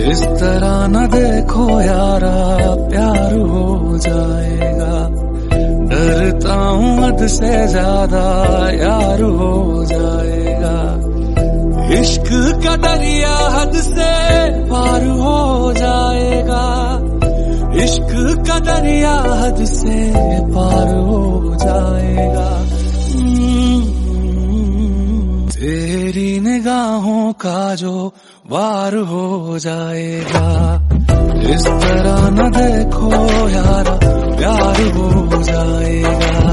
इस तरह न देखो यारा, प्यार हो जाएगा। डरता हूँ हद से ज्यादा, यार हो जाएगा। इश्क का दरिया हद से पार हो जाएगा। इश्क का दरिया हद से पार हो जाएगा। तेरी निगाहों का जो वार हो जाएगा। इस तरह न देखो यारा, प्यार हो जाएगा।